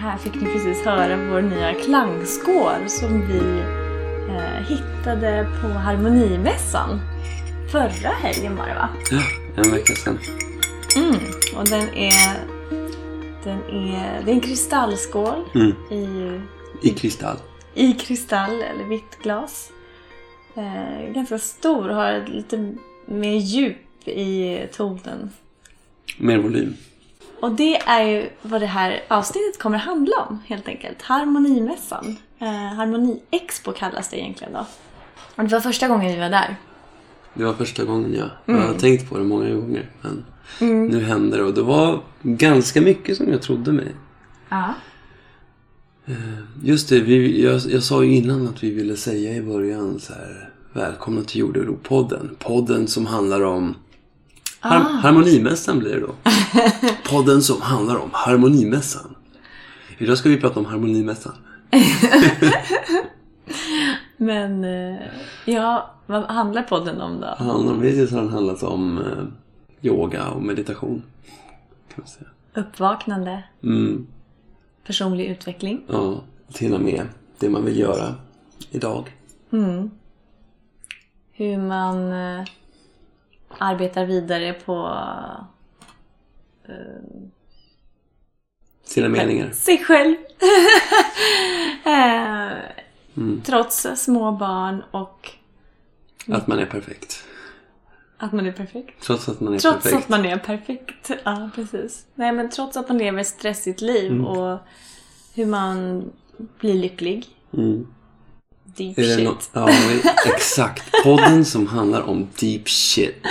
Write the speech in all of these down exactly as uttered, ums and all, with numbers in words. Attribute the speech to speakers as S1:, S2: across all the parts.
S1: här fick ni precis höra vår nya klangskål som vi eh, hittade på Harmonimässan förra helgen var det, va?
S2: Ja, en vecka sedan.
S1: Mm, och den är, den är, det är en kristallskål
S2: mm.
S1: i,
S2: I kristall.
S1: I kristall eller vitt glas. Eh, ganska stor och har lite mer djup i tonen.
S2: Mer volym.
S1: Och det är ju vad det här avsnittet kommer att handla om, helt enkelt. Harmonimässan. Eh, Harmoni-expo kallas det egentligen då. Och det var första gången vi var där.
S2: Det var första gången jag,
S1: mm.
S2: jag har tänkt på det många gånger. Men
S1: mm.
S2: nu händer det. Och det var ganska mycket som jag trodde mig.
S1: Ja.
S2: Just det, vi, jag, jag sa ju innan att vi ville säga i början så här: välkomna till Jordero-podden. Podden som handlar om har,
S1: ah.
S2: Harmonimässan blir det då. Podden som handlar om Harmonimässan. Idag ska vi prata om Harmonimässan.
S1: Men ja, vad handlar podden om då?
S2: Han, hittills har den handlat om eh, yoga och meditation, kan man säga.
S1: Uppvaknande.
S2: Mm.
S1: Personlig utveckling.
S2: Ja, till och med det man vill göra idag.
S1: Mm. Hur man eh, arbetar vidare på eh,
S2: sina meningar.
S1: Sig själv. eh,
S2: mm.
S1: Trots små barn och
S2: att man är perfekt.
S1: Att man är perfekt.
S2: Trots att man är
S1: trots
S2: perfekt.
S1: Trots att man är perfekt. Ja, precis. Nej, men trots att man lever ett stressigt liv mm. och hur man blir lycklig.
S2: Mm.
S1: Deep shit. No-
S2: ja, exakt. Podden som handlar om deep shit.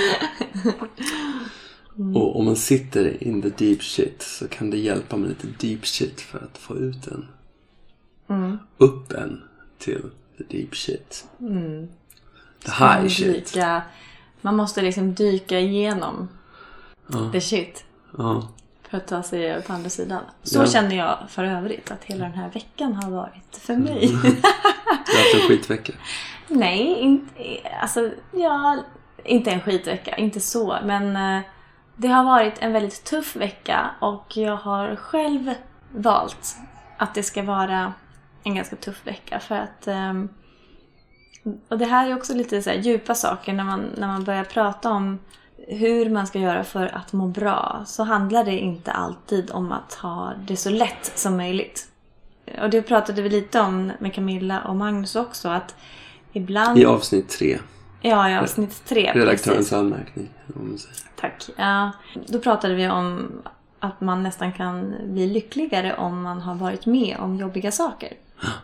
S2: Mm. Och om man sitter in the deep shit så kan det hjälpa med lite deep shit för att få ut en.
S1: Mm.
S2: Upp en till the deep shit.
S1: Mm.
S2: The high shit.
S1: Dyka, man måste liksom dyka igenom
S2: ja.
S1: the shit.
S2: Ja.
S1: För att ta sig på andra sidan. Så
S2: ja.
S1: känner jag för övrigt att hela den här veckan har varit för mig.
S2: Mm. Du har haft en skitvecka.
S1: Nej, inte, alltså, ja, inte en skitvecka, inte så. Men eh, det har varit en väldigt tuff vecka och jag har själv valt att det ska vara en ganska tuff vecka. För att, eh, och det här är också lite så här djupa saker när man, när man börjar prata om hur man ska göra för att må bra. Så handlar det inte alltid om att ha det så lätt som möjligt. Och det pratade vi lite om med Camilla och Magnus också. Att ibland...
S2: I avsnitt tre.
S1: Ja, i avsnitt tre.
S2: Redaktörens
S1: precis.
S2: anmärkning. Om man säger.
S1: Tack. Ja, då pratade vi om att man nästan kan bli lyckligare om man har varit med om jobbiga saker.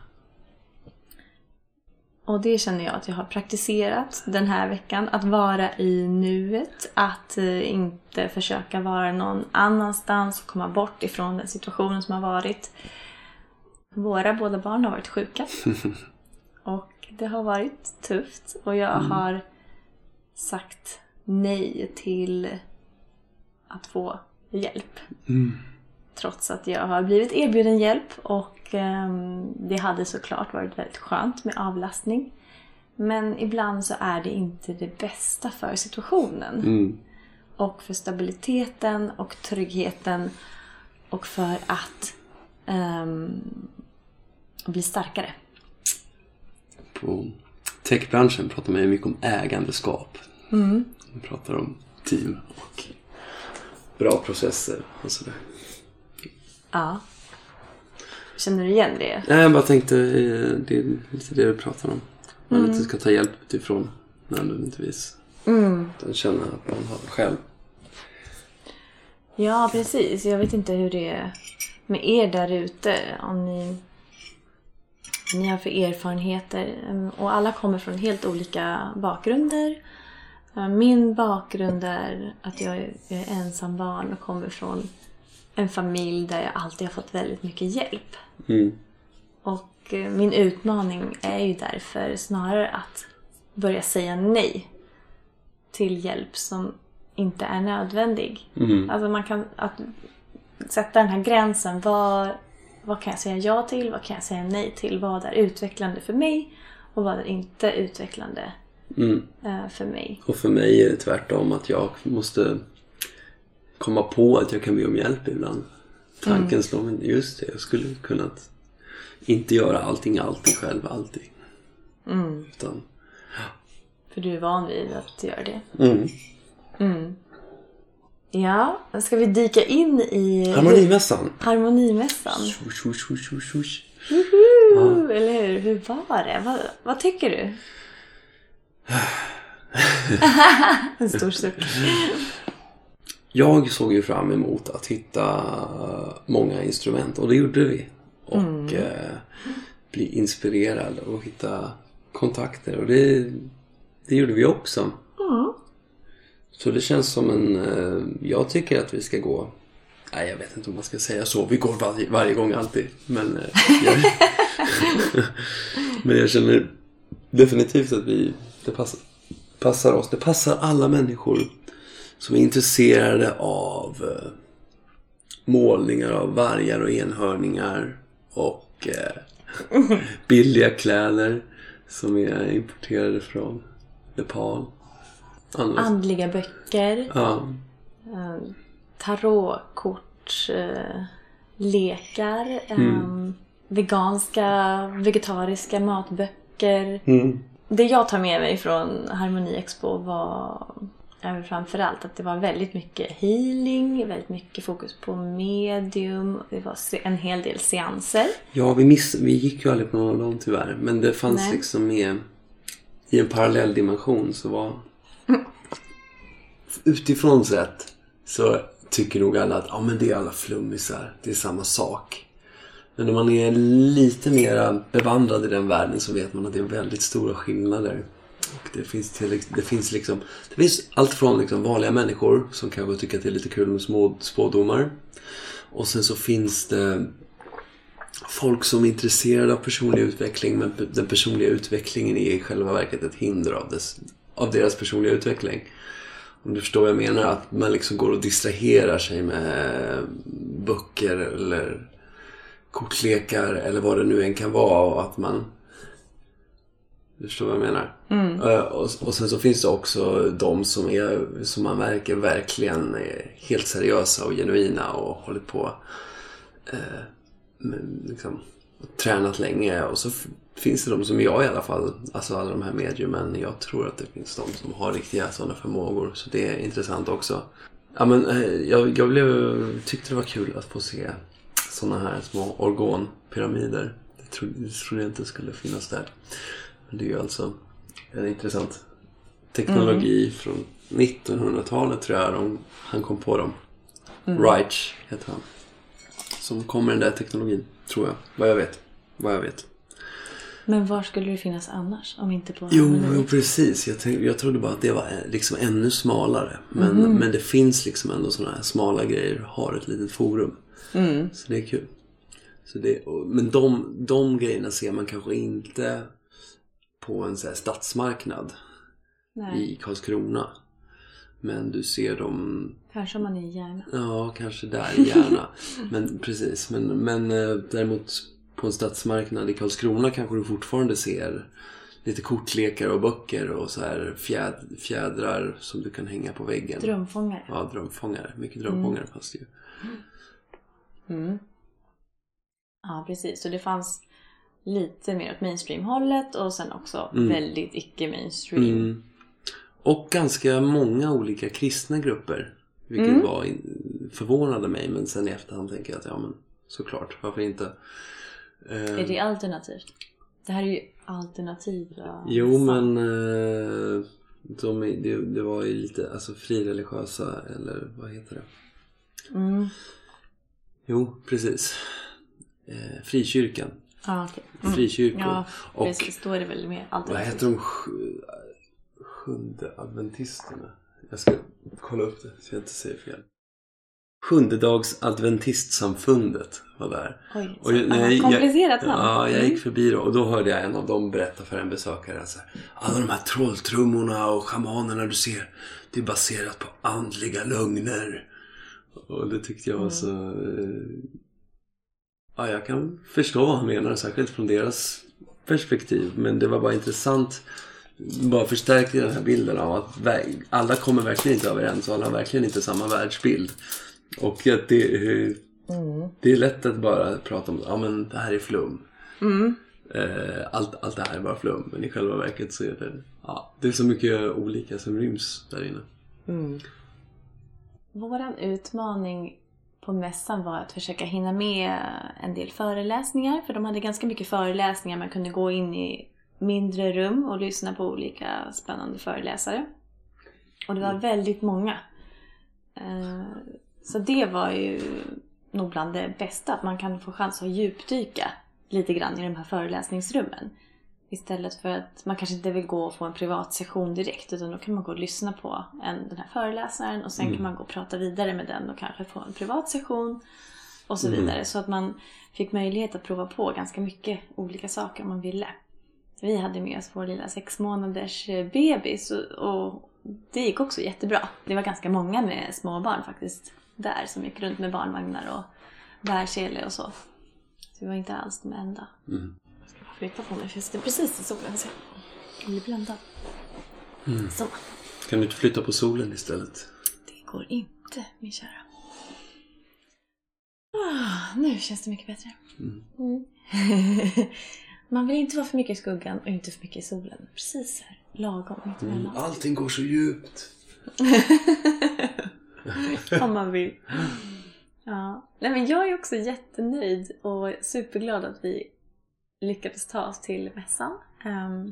S1: Och det känner jag att jag har praktiserat den här veckan. Att vara i nuet. Att inte försöka vara någon annanstans och komma bort ifrån den situationen som har varit. Våra båda barn har varit sjuka. Och det har varit tufft. Och jag mm. har sagt nej till att få hjälp.
S2: Mm.
S1: Trots att jag har blivit erbjuden hjälp. Och eh, det hade såklart varit väldigt skönt med avlastning. Men ibland så är det inte det bästa för situationen.
S2: Mm.
S1: Och för stabiliteten och tryggheten. Och för att eh, bli starkare.
S2: På techbranschen pratar man ju mycket om ägandeskap.
S1: Mm.
S2: Man pratar om team och bra processer och sådär.
S1: Ja. Känner du igen det?
S2: Nej, jag bara tänkte det är lite det du pratar om. Man mm. inte ska ta hjälp utifrån nödvändigtvis.
S1: Mm.
S2: Utan känna att man har det själv.
S1: Ja, precis. Jag vet inte hur det är med er där ute. Om ni, ni har för erfarenheter. Och alla kommer från helt olika bakgrunder. Min bakgrund är att jag är ensam barn och kommer från en familj där jag alltid har fått väldigt mycket hjälp.
S2: Mm.
S1: Och min utmaning är ju därför snarare att börja säga nej till hjälp som inte är nödvändig.
S2: Mm.
S1: Alltså man kan att sätta den här gränsen. Vad, vad kan jag säga ja till? Vad kan jag säga nej till? Vad är utvecklande för mig? Och vad är inte utvecklande
S2: mm.
S1: för mig?
S2: Och för mig är det tvärtom att jag måste komma på att jag kan be om hjälp ibland. tanken
S1: Mm.
S2: slår mig, just det, jag skulle kunnat inte göra allting alltid själv, alltid.
S1: Mm.
S2: Utan,
S1: För du är van vid att göra det.
S2: mm.
S1: Mm. Ja, ska vi dyka in i
S2: Harmonimässan.
S1: Harmonimässan.
S2: Shush, shush, shush, shush, shush.
S1: Juhu, eller hur? Hur var det? Vad, vad tycker du? En stor suck.
S2: Jag såg ju fram emot att hitta många instrument, och det gjorde vi. Och
S1: Mm.
S2: eh, bli inspirerad och hitta kontakter, och det, det gjorde vi också.
S1: Mm.
S2: Så det känns som en... Eh, jag tycker att vi ska gå... Nej, jag vet inte om man ska säga så. Vi går varje, varje gång alltid. Men, eh, jag, men jag känner definitivt att vi... Det passar, passar oss. Det passar alla människor som är intresserade av eh, målningar av vargar och enhörningar. Och eh, billiga kläder som är importerade från Nepal. Andra.
S1: Andliga böcker.
S2: Ja.
S1: eh, Tarotkort. eh, Lekar. eh,
S2: Mm.
S1: Veganska, vegetariska matböcker.
S2: Mm.
S1: Det jag tar med mig från Harmoni Expo var även framförallt att det var väldigt mycket healing, väldigt mycket fokus på medium. Det var se- en hel del seanser.
S2: Ja, vi, miss, vi gick ju aldrig på någon av dem tyvärr. Men det fanns
S1: Nej.
S2: liksom med i en parallell dimension, så var utifrån sett så tycker nog alla att ja, men det är alla flummisar, det är samma sak. Men när man är lite mer bevandrad i den världen så vet man att det är väldigt stora skillnader. Och det finns, till, det finns liksom det finns allt från liksom vanliga människor som kanske tycker att det är lite kul med små spådomar. Och sen så finns det folk som är intresserade av personlig utveckling, men den personliga utvecklingen är i själva verket ett hinder av, dess, av deras personliga utveckling. Om du förstår vad jag menar, att man liksom går och distraherar sig med böcker eller kortlekar eller vad det nu än kan vara, och att man... Du förstår vad jag menar?
S1: Mm.
S2: Och, och sen så finns det också de som är, som man märker verkligen är helt seriösa och genuina och hållit på eh, med, liksom, tränat länge. Och så f- finns det de som jag i alla fall, alltså alla de här mediumen, jag tror att det finns de som har riktiga sådana förmågor. Så det är intressant också. Ja, men eh, jag, jag blev, tyckte det var kul att få se sådana här små orgonpyramider. Det trodde, det trodde jag inte skulle finnas där. Men det är ju alltså en intressant teknologi mm. från nittonhundratalet, tror jag de, han kom på dem. Mm. Reich heter han. Som kom med den där teknologin, tror jag. Vad jag vet. Vad jag vet.
S1: Men var skulle det finnas annars? Om inte på
S2: Jo, jo precis. Jag, tänkte, jag trodde bara att det var liksom ännu smalare. Men, mm. men det finns liksom ändå sådana här smala grejer. Har ett litet forum.
S1: Mm.
S2: Så det är kul. Så det, men de, de grejerna ser man kanske inte på en så här stadsmarknad. Nej. I Karlskrona. Men du ser dem...
S1: Kanske om man är i Järna.
S2: Ja, kanske där i Järna. Men precis. Men, men däremot på en stadsmarknad i Karlskrona kanske du fortfarande ser lite kortlekar och böcker och så här fjäd, fjädrar som du kan hänga på väggen.
S1: Drömfångare.
S2: Ja, drömfångare. Mycket drömfångare mm. fanns det ju.
S1: Mm. Ja, precis. Så det fanns lite mer åt mainstream-hållet och sen också mm. väldigt icke-mainstream. Mm.
S2: Och ganska många olika kristna grupper. Vilket mm. var in, förvånade mig. Men sen i efterhand tänker jag att ja, men såklart, varför inte?
S1: Är det alternativt? Det här är ju alternativa.
S2: Jo, men eh, de, det, det var ju lite alltså frireligiösa, eller vad heter det?
S1: Mm.
S2: Jo, precis. Eh, frikyrkan.
S1: Ah, okay. mm.
S2: Frikyrkor.
S1: Ja,
S2: och
S1: precis. Då är det väl mer alternativt.
S2: Vad heter de? Sj- sjunde adventisterna. Jag ska kolla upp det så jag inte säger fel. Sjundedags adventistsamfundet var där.
S1: Oj,
S2: och jag,
S1: nej, komplicerat namn.
S2: Ja, jag gick förbi då, och då hörde jag en av dem berätta för en besökare så här, alla de här trolltrummorna och schamanerna du ser, det är baserat på andliga lögner. Och det tyckte jag var så... Ja, jag kan förstå vad han menar, särskilt från deras perspektiv. Men det var bara intressant, bara förstärkte den här bilden av att alla kommer verkligen inte överens och alla har verkligen inte samma världsbild. Och att det, Mm. Det är lätt att bara prata om, ja men det här är flum. Mm. Eh, allt, allt det här är bara flum. Men i själva verket så är det, ja, det är så mycket olika som ryms där inne.
S1: Mm. Våran utmaning på mässan var att försöka hinna med en del föreläsningar. För de hade ganska mycket föreläsningar. Man kunde gå in i mindre rum och lyssna på olika spännande föreläsare. Och det var mm. väldigt många. Eh, så det var ju nog bland det bästa. Att man kan få chans att djupdyka lite grann i de här föreläsningsrummen. Istället för att man kanske inte vill gå och få en privat session direkt. Utan då kan man gå och lyssna på en, den här föreläsaren. Och sen mm. kan man gå och prata vidare med den. Och kanske få en privat session. Och så mm. vidare. Så att man fick möjlighet att prova på ganska mycket olika saker om man ville. Vi hade med oss vår lilla sex månaders bebis. Och, och det gick också jättebra. Det var ganska många med små barn faktiskt. Där som gick runt med barnvagnar och bärsele och så. Så vi var inte alls de enda. Mm. Flytta på mig för jag sitter precis i solen så jag blir bländad.
S2: Mm. Så. Kan du inte flytta på solen istället?
S1: Det går inte, min kära. Ah, nu känns det mycket bättre. Mm. Mm. Man vill inte vara för mycket i skuggan och inte för mycket i solen. Precis här, lagom.
S2: Mm. Allting går så djupt.
S1: Om man vill. Ja. Nej, men jag är också jättenöjd och superglad att vi lyckades ta oss till mässan. Um,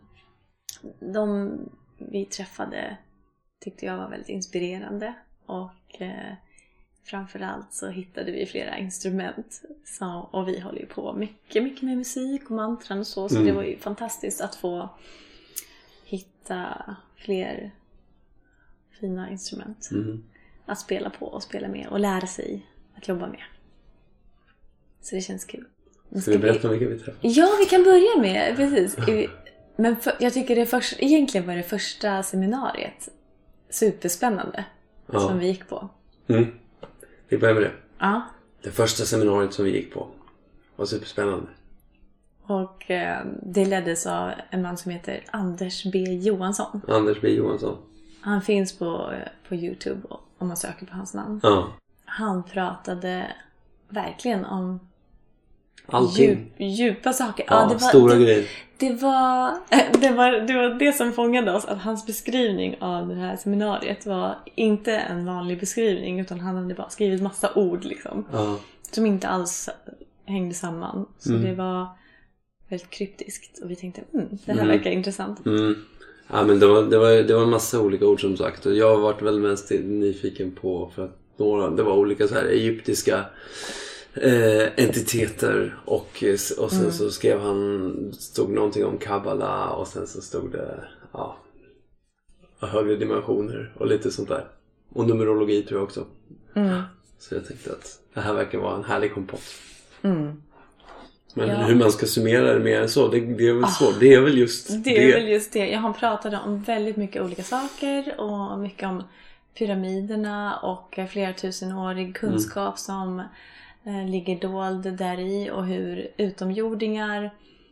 S1: de vi träffade tyckte jag var väldigt inspirerande. Och uh, framförallt så hittade vi flera instrument. Så, och vi håller ju på mycket, mycket med musik och mantran och så. Så mm. det var ju fantastiskt att få hitta fler fina instrument. Mm. Att spela på och spela med och lära sig att jobba med. Så det känns kul.
S2: Ska vi berätta vilka vi träffade?
S1: Ja, vi kan börja med, precis. Men för, jag tycker det först, egentligen var det första seminariet superspännande ja. Som vi gick på.
S2: Mm. Vi börjar med det.
S1: Ja.
S2: Det första seminariet som vi gick på var superspännande.
S1: Och eh, det leddes av en man som heter Anders B. Johansson.
S2: Anders B. Johansson.
S1: Han finns på, på YouTube om man söker på hans namn.
S2: Ja.
S1: Han pratade verkligen om
S2: allting.
S1: Djup, djupa saker.
S2: Ja, ja, det var, stora
S1: det,
S2: grejer.
S1: Det var, det, var, det var det som fångade oss. Att hans beskrivning av det här seminariet var inte en vanlig beskrivning. Utan han hade bara skrivit massa ord liksom.
S2: Ja.
S1: Som inte alls hängde samman. Så
S2: mm.
S1: det var väldigt kryptiskt. Och vi tänkte, mm, det här mm. verkar intressant.
S2: Mm. Ja, men det var, det, var, det var en massa olika ord som sagt. Och jag har varit väldigt mest nyfiken på. För att några, det var olika så här egyptiska Eh, entiteter och, och sen mm. så skrev han, stod någonting om Kabbala och sen så stod det ja, högre dimensioner och lite sånt där. Och numerologi tror jag också. Mm. Så jag tänkte att det här verkar vara en härlig kompott.
S1: Mm.
S2: Men
S1: ja.
S2: hur man ska summera det mer än så, det, det är väl ah, svårt. Det är väl just det.
S1: Det är väl just det. Jag har pratat om väldigt mycket olika saker och mycket om pyramiderna och flera tusenårig kunskap mm. som ligger dold där i och hur utomjordingar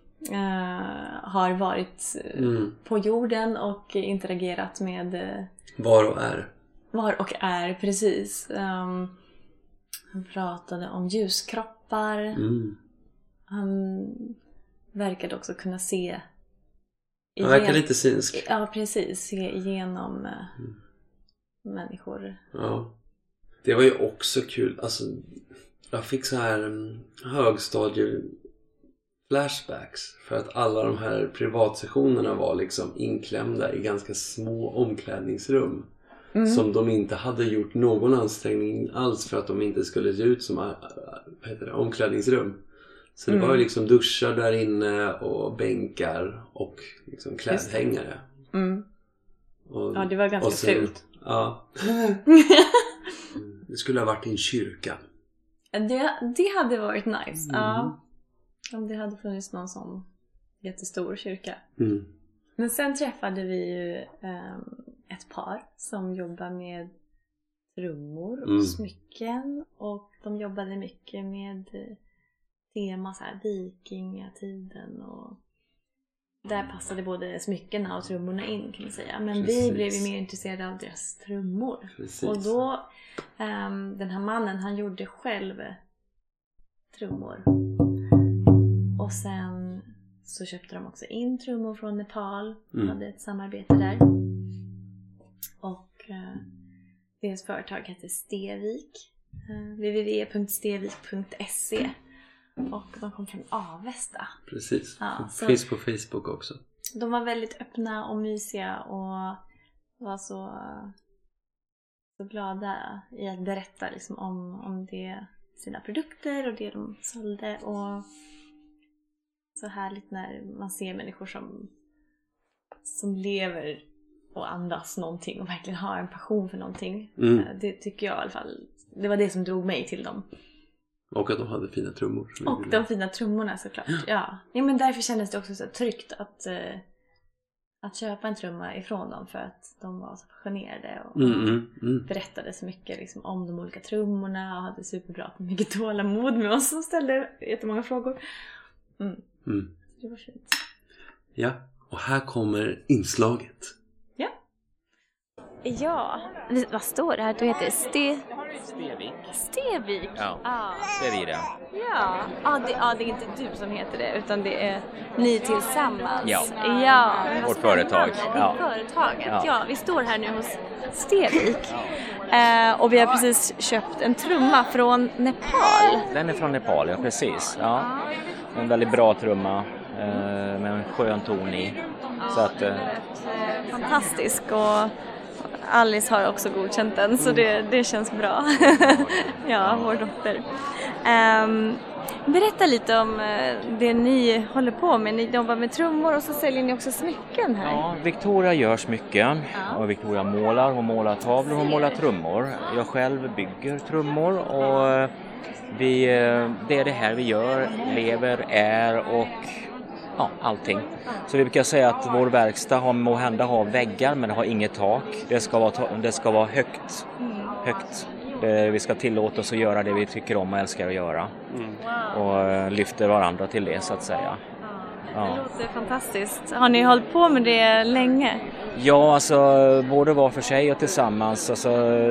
S1: eh, har varit mm. på jorden och interagerat med eh,
S2: var och är.
S1: Var och är, precis. Um, han pratade om ljuskroppar.
S2: Mm.
S1: Han verkade också kunna se
S2: han verkar lite synsk.
S1: Ja, precis. Se igenom eh, mm. människor.
S2: Ja. Det var ju också kul. Alltså jag fick så här högstadie flashbacks för att alla de här privatsessionerna var liksom inklämda i ganska små omklädningsrum mm. som de inte hade gjort någon ansträngning alls för att de inte skulle se ut som vad heter det, omklädningsrum. Så det mm. var ju liksom duschar där inne och bänkar och liksom klädhängare.
S1: Mm.
S2: Och,
S1: ja, det var ganska sen, fult.
S2: Ja. Det skulle ha varit i en kyrka.
S1: Det, det hade varit nice.
S2: Mm.
S1: Ja. Om det hade funnits någon sån jättestor kyrka.
S2: Mm.
S1: Men sen träffade vi ju um, ett par som jobbar med trummor och mm. smycken. Och de jobbade mycket med tema så här vikingatiden. Och där passade både smyckena och trummorna in kan man säga. Men Precis. Vi blev ju mer intresserade av deras trummor.
S2: Precis.
S1: Och då, um, den här mannen han gjorde själv trummor. Och sen så köpte de också in trummor från Nepal. De
S2: Mm.
S1: hade ett samarbete där. Och eh, deras företag heter Stevik. Eh, w w w punkt stevik punkt se. Och de kom från Avesta.
S2: Precis.
S1: Ja, så-
S2: Finns på Facebook också.
S1: De var väldigt öppna och mysiga och var så, så glada i att berätta liksom om, om det, sina produkter och det de sålde. Och så härligt när man ser människor som, som lever och andas någonting och verkligen har en passion för någonting.
S2: Mm.
S1: Det tycker jag i alla fall, det var det som drog mig till dem.
S2: Och att de hade fina trummor. som
S1: Och
S2: vi-
S1: de fina trummorna såklart. Ja. Ja, men därför kändes det också så tryggt att, eh, att köpa en trumma ifrån dem. För att de var så passionerade och
S2: Mm, mm, mm.
S1: berättade så mycket liksom, om de olika trummorna. Och hade superbra mycket tålamod med oss som ställde jättemånga frågor. Mm.
S2: Mm.
S1: Det var fint.
S2: Ja, och här kommer inslaget.
S1: Ja. Ja, vad står det här? Du heter Ste...
S3: Stevik.
S1: Stevik?
S3: Ja.
S1: Ah.
S3: Det är vi det.
S1: Ja, ah, det, ah, det är inte du som heter det utan det är ni tillsammans.
S3: Ja.
S1: Ja, men vad
S3: Vårt
S1: spännande.
S3: företag.
S1: Det är
S3: Ja.
S1: företaget. Ja.
S3: Ja.
S1: vi står här nu hos Stevik. Eh, och vi har precis köpt en trumma från Nepal.
S3: Den är från Nepal, ja precis. Ja. En väldigt bra trumma eh, med en skön ton i. Så att, eh,
S1: Fantastisk och Alice har också godkänt den så det, det känns bra. Ja, vår dotter. Um, berätta lite om uh, det ni håller på med. Ni jobbar med trummor och så säljer ni också smycken här.
S3: ja, Victoria gör smycken
S1: Ja.
S3: och Victoria målar, hon målar tavlor, hon målar trummor. Jag själv bygger trummor och eh, vi, eh, det är det här vi gör, lever, är och ja, allting. Så vi brukar säga att vår verkstad har måhända har väggar men det har inget tak. Det ska vara, ta- det ska vara högt. högt. Det, vi ska tillåta oss att göra det vi tycker om och älskar att göra. Och eh, lyfter varandra till det så att säga.
S1: Det
S3: Ja.
S1: låter fantastiskt. Har ni hållit på med det länge?
S3: Ja, alltså både var för sig och tillsammans. Alltså,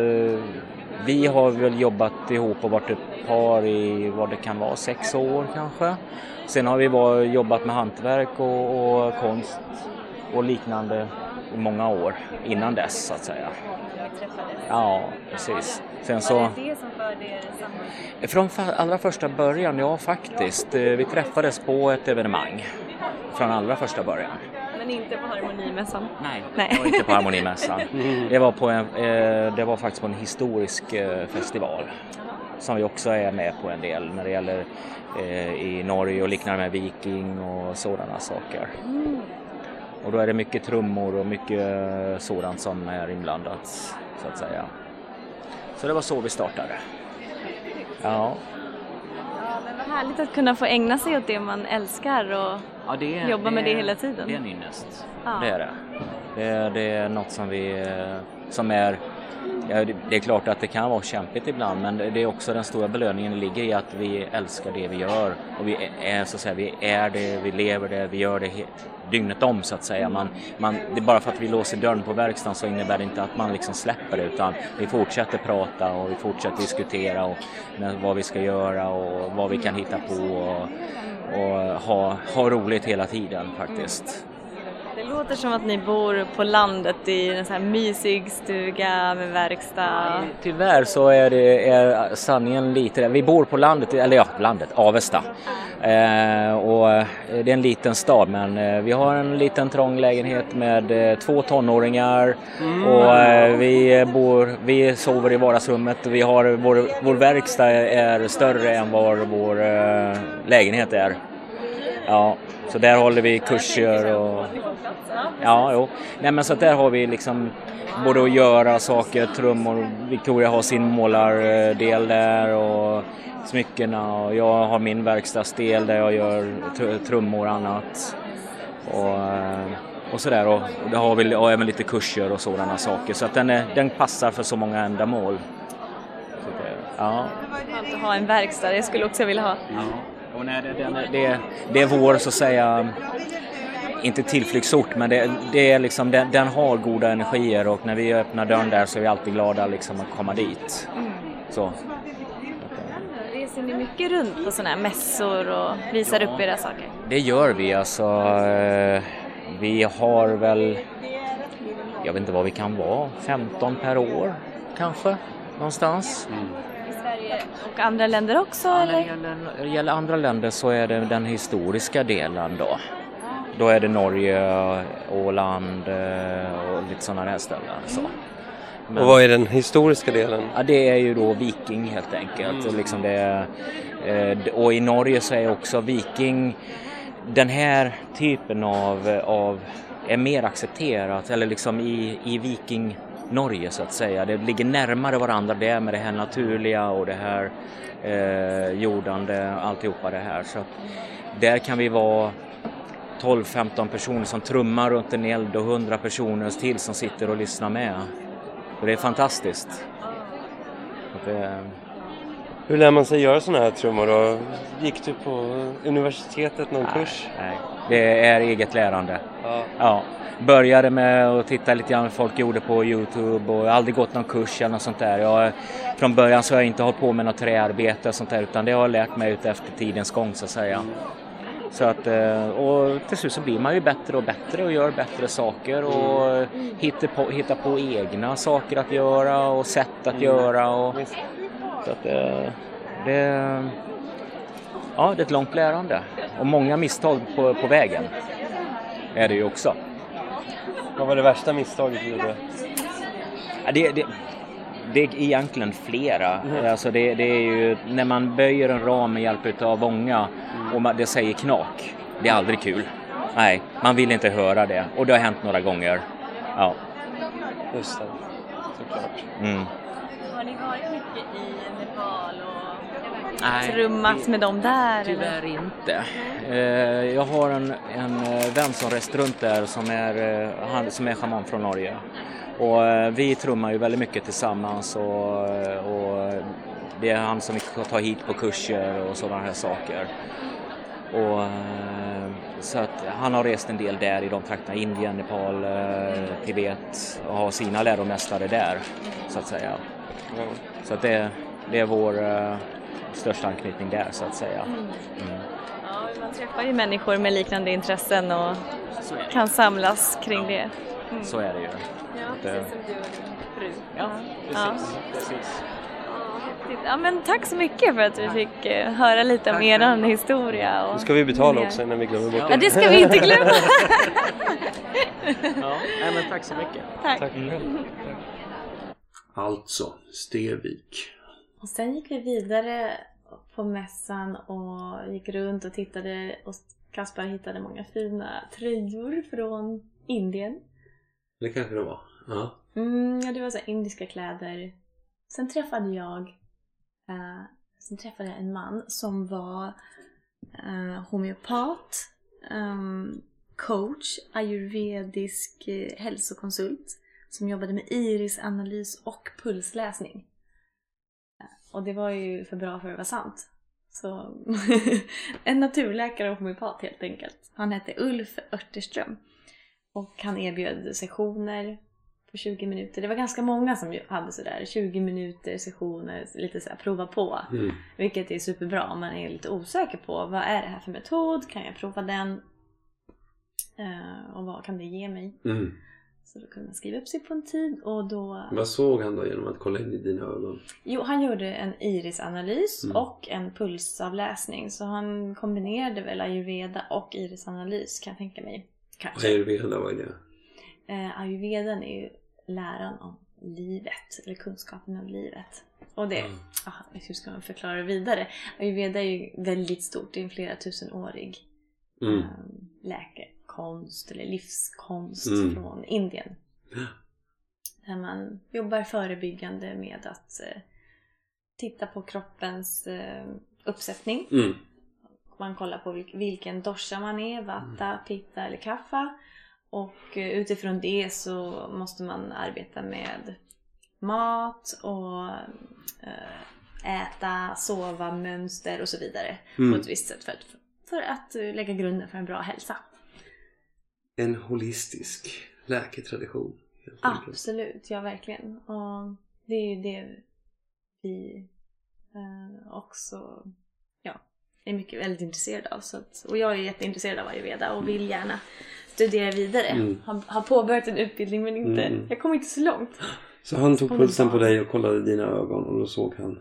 S3: vi har väl jobbat ihop och varit ett par i vad det kan vara, sex år kanske. Sen har vi var, jobbat med hantverk och, och konst och liknande i många år innan dess så att säga. Ja, precis. Sen så...
S1: Var det det som förde er samman?
S3: Från fa- allra första början, ja faktiskt. Eh, Vi träffades på ett evenemang från allra första början.
S1: Men inte på harmonimässan?
S3: Nej,
S1: Nej.
S3: det var inte på harmonimässan. Det var, på en, eh, det var faktiskt på en historisk eh, festival som vi också är med på en del när det gäller eh, i Norge och liknande med Viking och sådana saker. Och då är det mycket trummor och mycket eh, sådant som är inblandat så att säga. Så det var så vi startade. Ja.
S1: Ja, men vad härligt att kunna få ägna sig åt det man älskar och
S3: Ja, det är,
S1: jobba med det
S3: är-
S1: hela tiden.
S3: Det är en ynnest.
S1: Ja.
S3: Det är det. Det är, det är något som vi eh, som är ja, det, det är klart att det kan vara kämpigt ibland men det är också den stora belöningen ligger i att vi älskar det vi gör och vi är så att säga, vi är det, vi lever det, vi gör det he- dygnet om så att säga. Man, man, det är bara för att vi låser dörren på verkstaden så innebär det inte att man liksom släpper det utan vi fortsätter prata och vi fortsätter diskutera och med vad vi ska göra och vad vi kan hitta på och, och ha, ha roligt hela tiden faktiskt.
S1: Det låter som att ni bor på landet i en sån här mysig stuga med verkstad.
S3: Tyvärr så är, det, är sanningen lite, vi bor på landet, eller ja, landet, Avesta. Eh, och det är en liten stad men eh, vi har en liten trång lägenhet med eh, två tonåringar och eh, vi, bor, vi sover i vardagsrummet och vi har, vår, vår verkstad är större än vad vår eh, lägenhet är. Ja, så där håller vi kurser och ja, jo. Nej men så att där har vi liksom både att göra saker, trummor, Victoria har sin målardel där och smyckena och jag har min verkstadsdel där jag gör tr- trummor och annat och, och sådär och det har vi och även lite kurser och sådana saker så att den, är, den passar för så många ändamål. Så det, ja.
S1: Att ha en verkstad, jag skulle också vilja ha.
S3: Ja. Och nej, det, det, det, det är vår så att säga inte tillflyktsort men det, det är liksom, den, den har goda energier och när vi öppnar dörren där så är vi alltid glada liksom att komma dit. Så.
S1: Reser ni mycket runt på sådana här mässor och visar ja. upp era saker?
S3: Det gör vi alltså. Vi har väl, jag vet inte vad vi kan vara, femton per år kanske, någonstans. Mm.
S1: I Sverige och andra länder också?
S3: Ja,
S1: eller?
S3: När det gäller, när det gäller andra länder så är det den historiska delen då. Då är det Norge, Åland och lite sådana här ställen. Så.
S2: Men, och vad är den historiska delen?
S3: Ja, det är ju då viking helt enkelt. Mm. Liksom det, och i Norge så är också viking, den här typen av, av är mer accepterat, eller liksom i, i viking Norge så att säga. Det ligger närmare varandra det med det här naturliga och det här eh, jordande, alltihopa det här. Så att där kan vi vara tolv femton personer som trummar runt en eld och hundra personer till som sitter och lyssnar med. Och det är fantastiskt. Det...
S2: Hur lär man sig göra sådana här trummor då? Gick du på universitetet någon
S3: nej,
S2: kurs?
S3: Nej, det är eget lärande.
S2: Ja.
S3: Ja. Började med att titta lite grann vad folk gjorde på YouTube och aldrig gått någon kurs eller något sånt där. Jag, från början så har jag inte hållit på med något träarbete och sånt där, utan det har jag lärt mig ut efter tidens gång så att säga. Mm. Så att, och till slut så blir man ju bättre och bättre och gör bättre saker och hittar på, hittar på egna saker att göra och sätt att göra. Och, så att det, det, ja, det är ett långt lärande och många misstag på, på vägen är det ju också.
S2: Vad var det värsta misstaget du gjorde?
S3: Ja, det, det, det är egentligen flera. Mm. Alltså det, det är ju när man böjer en ram med hjälp av vånga och man, det säger knak. Det är aldrig kul. Nej, man vill inte höra det. Och det har hänt några gånger. Ja.
S2: Just det, såklart.
S3: Mm.
S1: Har ni varit mycket i Nepal och Nej, trummat med dem där?
S3: Tyvärr eller? Inte. Jag har en, en vän som rest runt där som är, han, som är shaman från Norge. Och vi trummar ju väldigt mycket tillsammans och, och det är han som vi tar hit på kurser och sådana här saker. Och, så att han har rest en del där i de trakterna, Indien, Nepal, Tibet och har sina läromästare där så att säga. Så att det, det är vår uh, största anknytning där så att säga. Mm. Mm.
S1: Ja, man träffar ju människor med liknande intressen och kan samlas kring det.
S3: Mm. Så är det ju.
S1: Ja, precis som du och din fru.
S3: Ja, precis. Ja. precis.
S1: Ja, men tack så mycket för att vi fick uh, höra lite om er historia. Och
S2: nu ska vi betala också innan vi glömmer bort det.
S1: Ja, det ska vi inte glömma.
S3: Ja, men tack så mycket.
S1: Tack.
S2: tack. Mm. Alltså, Stevik.
S1: Och sen gick vi vidare på mässan och gick runt och tittade och Kaspar hittade många fina tröjor från Indien.
S2: Det kanske det var. Ja.
S1: Mm, ja, det var så här indiska kläder. Sen träffade jag eh, sen träffade jag en man som var eh, homeopat, eh, coach, ayurvedisk eh, hälsokonsult som jobbade med irisanalys och pulsläsning. Och det var ju för bra för att vara sant. Så en naturläkare och homeopat helt enkelt. Han hette Ulf Örterström. Och han erbjöd sessioner på tjugo minuter. Det var ganska många som hade sådär tjugo minuter sessioner, lite så här prova på. Mm. Vilket är superbra om man är lite osäker på vad är det här för metod, kan jag prova den? Uh, och vad kan det ge mig? Mm. Så då kunde man skriva upp sig på en tid och då...
S2: Vad såg han då genom att kolla in i dina ögon?
S1: Jo, han gjorde en irisanalys mm. och en pulsavläsning. Så han kombinerade väl ayurveda och irisanalys, kan jag tänka mig. Kanske.
S2: Ayurveda, vad är det?
S1: Eh, ayurvedan är ju läran om livet, eller kunskapen om livet. Och det, mm. ah, hur ska man förklara det vidare? Ayurveda är ju väldigt stort, det är en flera tusenårig mm. eh, läkekonst eller livskonst mm. från Indien. Där man jobbar förebyggande med att eh, titta på kroppens eh, uppsättning. Mm. Man kollar på vilk, vilken dosha man är, vata, pitta eller kaffa. Och utifrån det så måste man arbeta med mat och äta, sova, mönster och så vidare. Mm. På ett visst sätt för att, för att lägga grunden för en bra hälsa.
S2: En holistisk läketradition.
S1: Absolut, ja verkligen. Och det är ju det vi Eh, och så, ja, är mycket väldigt intresserad av. Så att, och jag är jätteintresserad av ayurveda och vill gärna studera vidare.
S2: Mm.
S1: Har, har påbörjat en utbildning men inte,
S2: Mm.
S1: jag kom inte så långt.
S2: Så han tog
S1: Som
S2: pulsen
S1: en
S2: på
S1: barn.
S2: dig och kollade dina ögon och då såg han.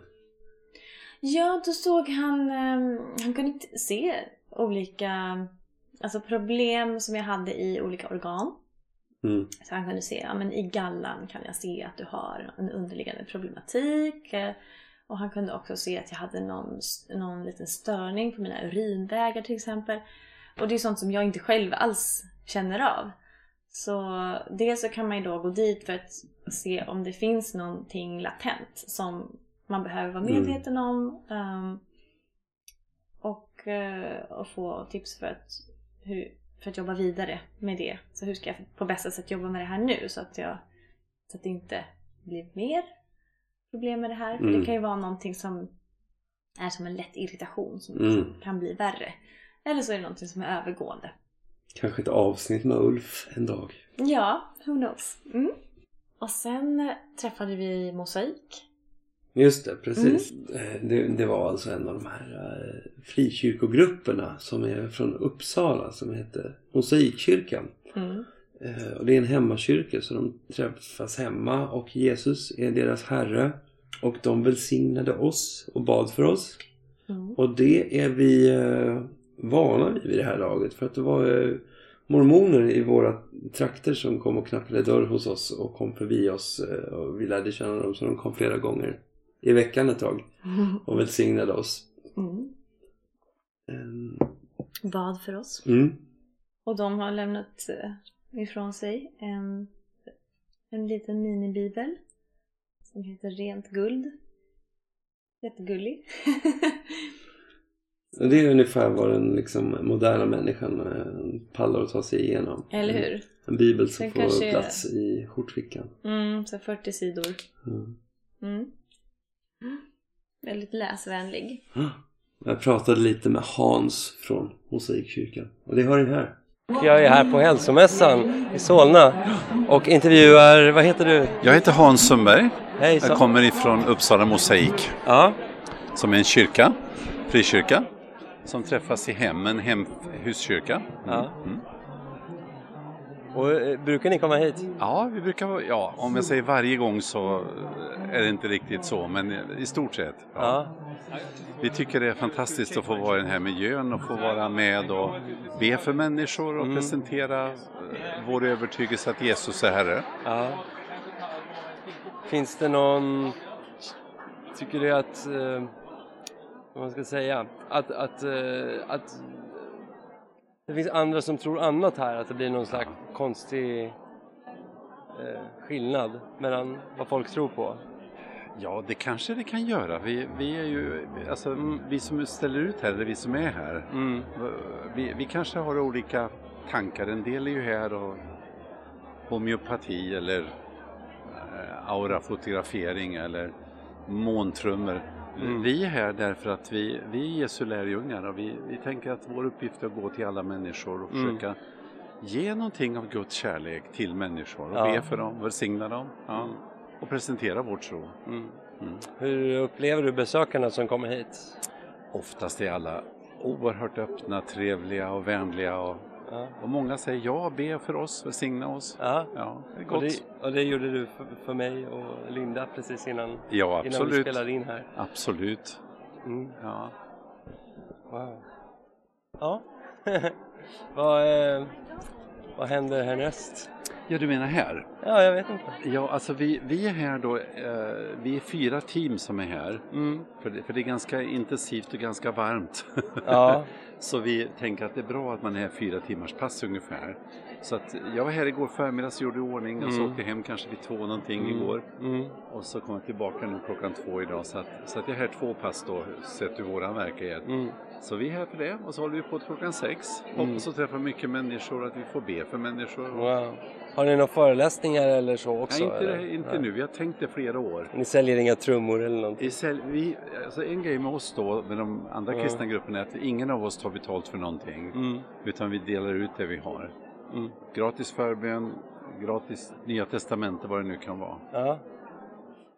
S1: Ja, då såg han, um, han kunde inte se olika, alltså problem som jag hade i olika organ.
S2: Mm.
S1: Så han kunde se, ja men i gallan kan jag se att du har en underliggande problematik. eh, Och han kunde också se att jag hade någon, någon liten störning på mina urinvägar till exempel. Och det är sånt som jag inte själv alls känner av. Så dels så kan man ju då gå dit för att se om det finns någonting latent som man behöver vara medveten om. Um, och, uh, och få tips för att, hur, för att jobba vidare med det. Så hur ska jag på bästa sätt jobba med det här nu så att, jag, så att det inte blir mer problem med det här. För
S2: Mm.
S1: det kan ju vara någonting som är som en lätt irritation som
S2: Mm.
S1: liksom kan bli värre. Eller så är det någonting som är övergående.
S2: Kanske ett avsnitt med Ulf en dag.
S1: Ja, who knows. Mm. Och sen träffade vi Mosaik.
S2: Just det, precis. Mm. Det, det var alltså en av de här uh, frikyrkogrupperna som är från Uppsala som heter Mosaikkyrkan.
S1: Mm.
S2: Uh, och det är en hemmakyrka så de träffas hemma och Jesus är deras herre. Och de välsignade oss och bad för oss.
S1: Mm.
S2: Och det är vi uh, vana vid vid det här laget. För att det var uh, mormoner i våra trakter som kom och knackade dörr hos oss och kom förbi oss. Uh, och vi lärde känna dem så de kom flera gånger i veckan ett tag och välsignade oss.
S1: Mm.
S2: Um,
S1: Bad för oss.
S2: mm.
S1: Och de har lämnat uh, ifrån sig en, en liten minibibel som heter Rent guld. Jättegullig.
S2: Och det är ungefär vad den liksom, moderna människan uh, pallar att ta sig igenom.
S1: Eller hur?
S2: En, en bibel som
S1: Den
S2: får
S1: kanske-
S2: plats i skjortfickan.
S1: Mm, så fyrtio sidor.
S2: Mm.
S1: Mm. Väldigt läsvänlig.
S2: Jag pratade lite med Hans från Mosaikkyrkan. Och det har ni här.
S4: Jag är här på hälsomässan i Solna och intervjuar, vad heter du?
S5: Jag heter Hans Sundberg.
S4: Hej,
S5: Jag kommer ifrån Uppsala Mosaik
S4: Ja,
S5: som är en kyrka, frikyrka, som träffas i hemmen, hemhuskyrka.
S4: ja.
S5: Mm.
S4: Och eh, brukar ni komma hit?
S5: Ja, vi brukar vara- ja, om jag säger varje gång så är det inte riktigt så, men i stort sett. Ja.
S4: Ja,
S5: Vi tycker det är fantastiskt att få vara i den här miljön och få vara med och be för människor och presentera eh, vår övertygelse att Jesus är Herre.
S4: ja. Finns det någon, tycker du att, eh, vad man ska säga, att, att, eh, att det finns andra som tror annat här, att det blir någon slags konstig eh, skillnad mellan vad folk tror på?
S5: Ja, det kanske det kan göra. Vi, vi är ju, alltså vi som ställer ut här, eller vi som är här,
S4: Mm.
S5: vi, vi kanske har olika tankar. En del är ju här och homeopati eller eh, aurafotografering eller måntrummor.
S4: Mm.
S5: Vi är här därför att vi, vi är Jesu lärjungar och vi, vi tänker att vår uppgift är att gå till alla människor och
S4: Mm.
S5: försöka ge någonting av Guds kärlek till människor och
S4: Ja.
S5: be för dem, välsigna dem ja, och presentera vår tro.
S4: Mm.
S5: Mm.
S4: Hur upplever du besökarna som kommer hit?
S5: Oftast är alla oerhört öppna, trevliga och vänliga och,
S4: Ja.
S5: och många säger ja, be för oss, välsigna oss.
S4: Ja.
S5: Ja, det är
S4: Och
S5: gott.
S4: det, och det gjorde du för, för mig och Linda precis innan,
S5: Ja,
S4: innan vi
S5: absolut.
S4: spelade in här.
S5: Absolut.
S4: Mm.
S5: Ja.
S4: Wow. Ja. vad, eh, vad händer härnäst?
S5: ja, du menar här?
S4: Ja, jag vet inte.
S5: Ja, alltså vi, vi är här då, eh, vi är fyra team som är här.
S4: Mm.
S5: För det, för det är ganska intensivt och ganska varmt.
S4: Ja.
S5: Så vi tänker att det är bra att man är här fyra timmars pass ungefär. Så att jag var här igår förmiddag och gjorde i ordning och så
S4: Mm.
S5: åkte hem kanske vid två någonting
S4: Mm.
S5: igår.
S4: Mm.
S5: Och så kom jag tillbaka nu klockan två idag. Så att, så att jag är här två pass då, sett hur våran verkar är.
S4: Mm.
S5: Så vi är här för det och så håller vi på till klockan sex. Hoppas att träffa mycket människor, att vi får be för människor.
S4: Wow. Har ni några föreläsningar eller så också?
S5: Nej, inte,
S4: eller?
S5: det, inte
S4: Nej.
S5: nu. Vi har tänkt det flera år.
S4: Ni säljer inga trummor eller någonting?
S5: Vi sälj, vi, alltså en grej med oss då, med de andra
S4: Ja.
S5: kristna grupperna, är att ingen av oss tar betalt för någonting.
S4: Mm.
S5: Utan vi delar ut det vi har.
S4: Mm.
S5: Gratis förbön, gratis Nya Testamentet, vad det nu kan vara.
S4: Ja.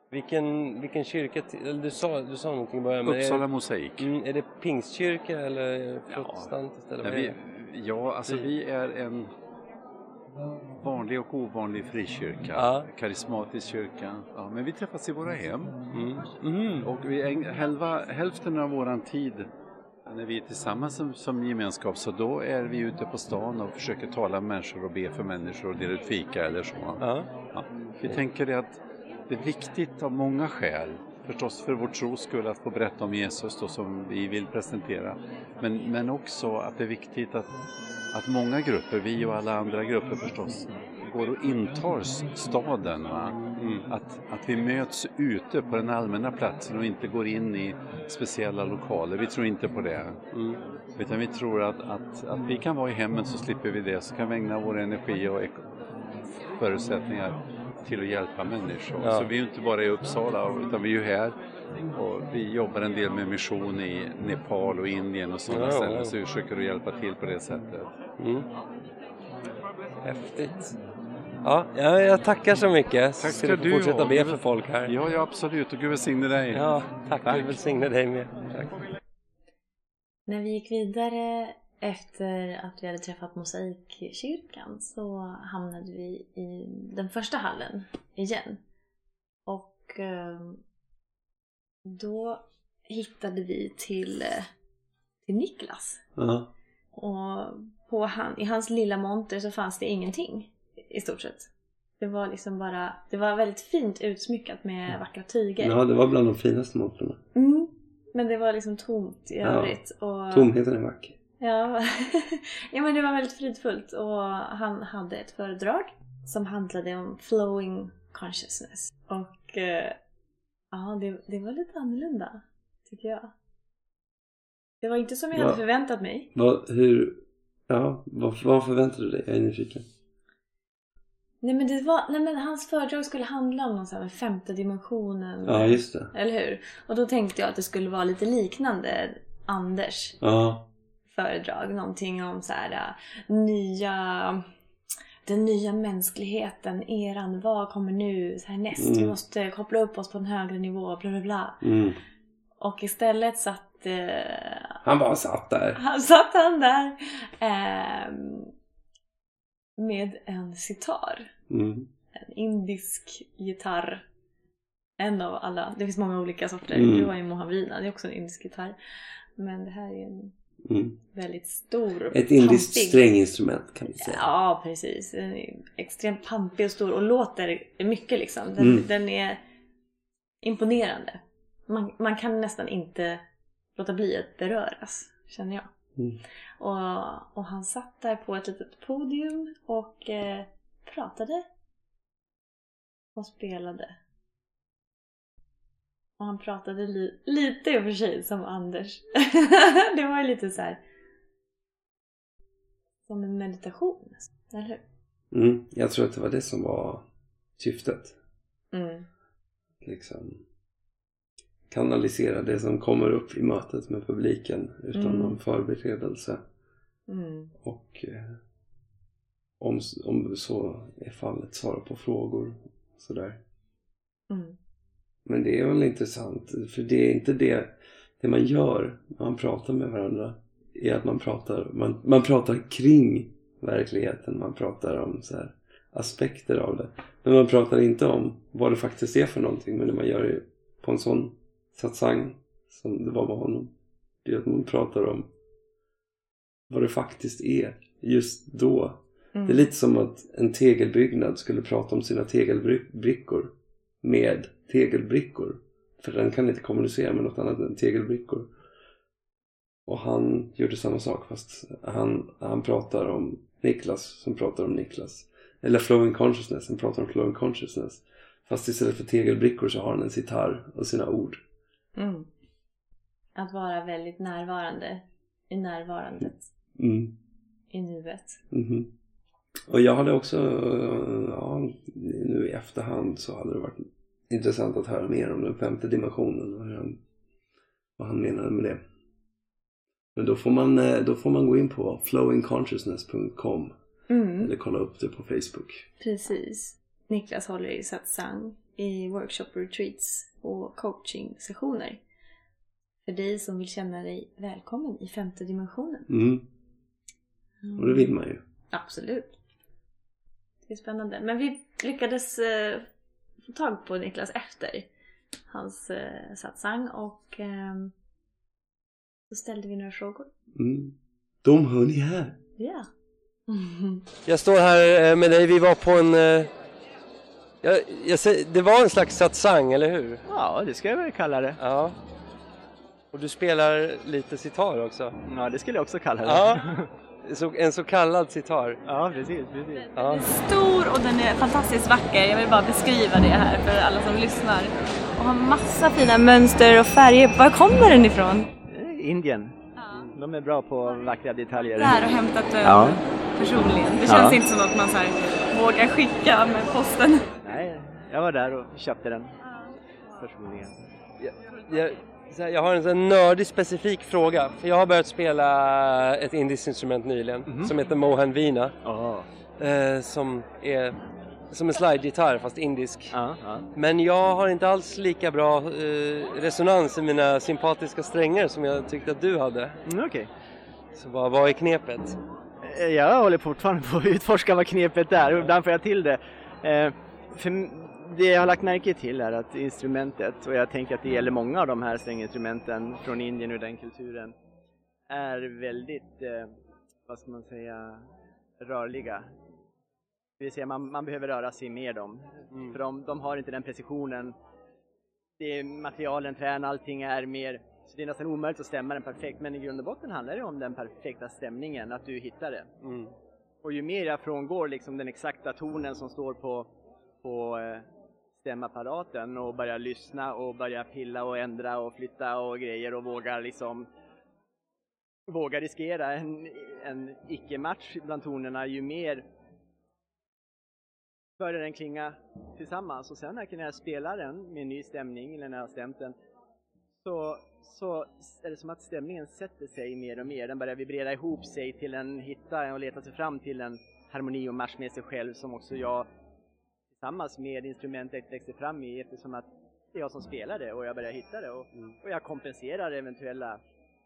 S4: Vilken, vilken kyrka, eller du sa, du sa någonting i början.
S5: Uppsala
S4: är,
S5: mosaik.
S4: Mm, är det pingstkyrka eller protestantiskt?
S5: Ja,
S4: eller
S5: vi, ja, alltså vi är en vanlig och ovanlig frikyrka.
S4: Ja.
S5: Karismatisk kyrka. Ja, men vi träffas i våra hem.
S4: Mm. Mm.
S5: Och vi är, halva, hälften av våran tid när vi är tillsammans som, som gemenskap, så då är vi ute på stan och försöker tala med människor och be för människor och dela ut fika eller så.
S4: Ja.
S5: Ja. Vi tänker att det är viktigt av många skäl, förstås för vår tros skull, att få berätta om Jesus då, som vi vill presentera. Men, men också att det är viktigt att, att många grupper, vi och alla andra grupper förstås, går och intar staden. Va? Mm. Att, att vi möts ute på den allmänna platsen och inte går in i speciella lokaler. Vi tror inte på det. Mm. Utan vi tror att, att, att vi kan vara i hemmet, så slipper vi det. Så kan vi ägna vår energi och förutsättningar till att hjälpa människor. Ja. Så vi är ju inte bara i Uppsala, utan vi är ju här. Och vi jobbar en del med mission i Nepal och Indien och sådana ja, ställen. Ja. Så vi försöker att hjälpa till på det sättet.
S4: Mm. Häftigt. Ja, jag tackar så mycket.
S5: Tack ska
S4: så
S5: du
S4: fortsätta
S5: och,
S4: be för folk här.
S5: Ja, ja, absolut. Och Gud välsigne dig.
S4: Ja, tack.
S5: tack.
S4: Gud välsigne dig med. Tack.
S1: När vi gick vidare efter att vi hade träffat Mosaikkyrkan så hamnade vi i den första hallen igen. Och eh, då hittade vi till, till Niklas.
S2: Uh-huh.
S1: Och på han, i hans lilla monter så fanns det ingenting i stort sett. Det var liksom bara, det var väldigt fint utsmyckat med vackra tyger.
S2: Ja, det var bland de finaste monterna.
S1: Mm, men det var liksom tomt i övrigt.
S2: Ja,
S1: och
S2: tomheten är vacker.
S1: Ja. Ja, men det var väldigt fridfullt. Och han hade ett föredrag som handlade om flowing consciousness. Och eh, ja, det, det var lite annorlunda, tycker jag. Det var inte som jag Va, hade förväntat mig.
S2: Va, hur, ja, vad, vad förväntade du dig? Jag är nyfiken.
S1: Nej, men, det var, nej, men hans föredrag skulle handla om någon sån här femte dimensionen.
S2: Ja, just det.
S1: Eller hur? Och då tänkte jag att det skulle vara lite liknande Anders.
S2: Ja.
S1: Föredrag, någonting om så här nya, den nya mänskligheten, eran, vad kommer nu så här näst, mm. vi måste koppla upp oss på en högre nivå, bla bla bla.
S2: Mm.
S1: Och istället satt eh,
S2: han bara satt där
S1: han satt han där eh, med en sitar,
S2: mm.
S1: en indisk gitarr, en av alla, det finns många olika sorter,
S2: mm.
S1: du har ju Mohavina, det är också en indisk gitarr, men det här är en Mm. väldigt stor,
S2: ett indiskt stränginstrument kan vi säga.
S1: Ja, precis. Den är extremt pampig och stor och låter mycket liksom. Den, mm. den är imponerande. Man, man kan nästan inte låta bli att beröras, känner jag. Mm. Och, och han satt där på ett litet podium och eh, pratade och spelade. Och han pratade li- lite i och för sig som Anders. Det var ju lite så här som en meditation, eller hur?
S2: Mm, jag tror att det var det som var syftet.
S1: Mm.
S2: Liksom kanalisera det som kommer upp i mötet med publiken utan mm. någon förberedelse.
S1: Mm.
S2: Och eh, om, om så är fallet, svara på frågor och sådär.
S1: Mm.
S2: Men det är väl intressant, för det är inte det, det man gör när man pratar med varandra är att man pratar, man, man pratar kring verkligheten, man pratar om så här aspekter av det. Men man pratar inte om vad det faktiskt är för någonting, men det man gör på en sån satsang som det var med honom, det är att man pratar om vad det faktiskt är just då. Mm. Det är lite som att en tegelbyggnad skulle prata om sina tegelbrickor med tegelbrickor, för den kan inte kommunicera med något annat än tegelbrickor. Och han gjorde samma sak, fast han, han pratar om Niklas som pratar om Niklas, eller flowing consciousness som pratar om flowing consciousness, fast istället för tegelbrickor så har han en sitar och sina ord.
S1: Mm. Att vara väldigt närvarande i närvarandet,
S2: mm.
S1: i nuet.
S2: Mm-hmm. Och jag hade också, ja, nu i efterhand så hade det varit intressant att höra mer om den femte dimensionen och hur han, vad han menade med det. Men då får man, då får man gå in på flowing consciousness dot com
S1: mm.
S2: eller kolla upp det på Facebook.
S1: Precis. Niklas håller i satsang i workshop retreats och coaching sessioner. För dig som vill känna dig välkommen i femte dimensionen.
S2: Mm. Och det vill man ju.
S1: Absolut. Det är spännande. Men vi lyckades eh, få tag på Niklas efter hans eh, satsang. Och eh, så ställde vi några frågor.
S2: Mm. De hör ni här.
S1: Ja.
S4: Jag står här med dig. Vi var på en... Eh, jag, jag säger, det var en slags satsang, eller hur?
S6: Ja, det ska jag väl kalla det.
S4: Ja. Och du spelar lite sitar också.
S6: Ja, det skulle jag också kalla det.
S4: Ja. Så, en så kallad sitar.
S6: Ja, precis, precis.
S1: Ja. Den är stor och den är fantastiskt vacker. Jag vill bara beskriva det här för alla som lyssnar. Och har massa fina mönster och färger. Var kommer den ifrån?
S6: Indien. Ja. De är bra på vackra detaljer.
S1: Där och hämtat över
S6: ja.
S1: personligen. Det känns ja. inte som att man så här vågar skicka med posten.
S6: Nej, jag var där och köpte den personligen.
S4: Jag, jag, jag har en sån nördig specifik fråga. För jag har börjat spela ett indiskt instrument nyligen. Mm-hmm. Som heter Mohan Veena. Oh. Eh, som är som en slide-gitarr fast indisk. Uh, uh. Men jag har inte alls lika bra eh, resonans i mina sympatiska strängar som jag tyckte att du hade.
S6: Mm, okay.
S4: Så vad, vad är knepet?
S6: Jag håller fortfarande på att utforska vad knepet är. Och ibland får jag till det. Eh, för det jag har lagt märke till är att instrumentet, och jag tänker att det gäller många av de här stränginstrumenten från Indien och den kulturen, är väldigt, eh, vad ska man säga, rörliga. Det vill säga man, man behöver röra sig med dem. Mm. För de, de har inte den precisionen. Det är materialen, trän, allting är mer, så det är nästan omöjligt att stämma den perfekt. Men i grund och botten handlar det om den perfekta stämningen, att du hittar det. Mm. Och ju mer jag frångår liksom den exakta tonen som står på på stämapparaten och börja lyssna och börja pilla och ändra och flytta och grejer och våga liksom våga riskera en, en icke-match bland tonerna, ju mer börjar den klinga tillsammans. Och sen när jag spelar den med en ny stämning eller när jag har stämt den, så, så är det som att stämningen sätter sig mer och mer. Den börjar vibrera ihop sig till en, hitta och leta sig fram till en harmoni och match med sig själv som också jag tillsammans med instrumentet växer fram i, eftersom att det är jag som spelar det och jag börjar hitta det och, mm. och jag kompenserar eventuella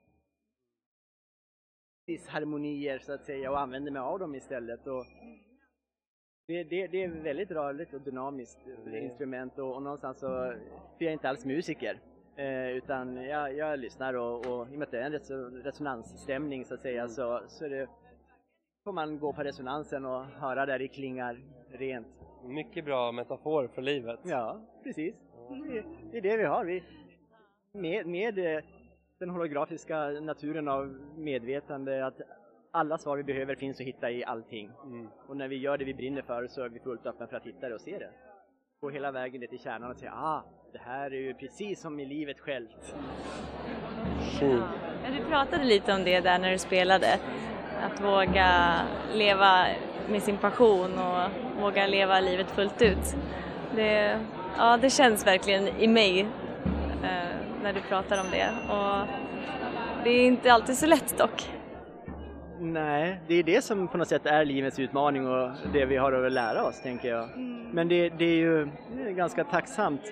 S6: disharmonier så att säga och använder mig av dem istället. Och det, det, det är väldigt rörligt och dynamiskt mm. instrument och, och någonstans så för jag är inte alls musiker eh, utan jag, jag lyssnar och, och i och med att det är en resonansstämning så att säga mm. så, så är det, får man gå på resonansen och höra där det klingar rent.
S4: Mycket bra metafor för livet.
S6: Ja, precis. Det, det är det vi har. Vi, med, med den holografiska naturen av medvetande att alla svar vi behöver finns att hitta i allting. Mm. Och när vi gör det vi brinner för så är vi fullt öppna för att hitta det och se det. Gå hela vägen ner till kärnan och säga, ah, det här är ju precis som i livet självt.
S1: Mm. Ja, du pratade lite om det där när du spelade. Att våga leva med sin passion och våga leva livet fullt ut. Det, ja, det känns verkligen i mig eh, när du pratar om det. Och det är inte alltid så lätt dock.
S6: Nej, det är det som på något sätt är livets utmaning och det vi har att lära oss, tänker jag. Mm. Men det, det är ju det är ganska tacksamt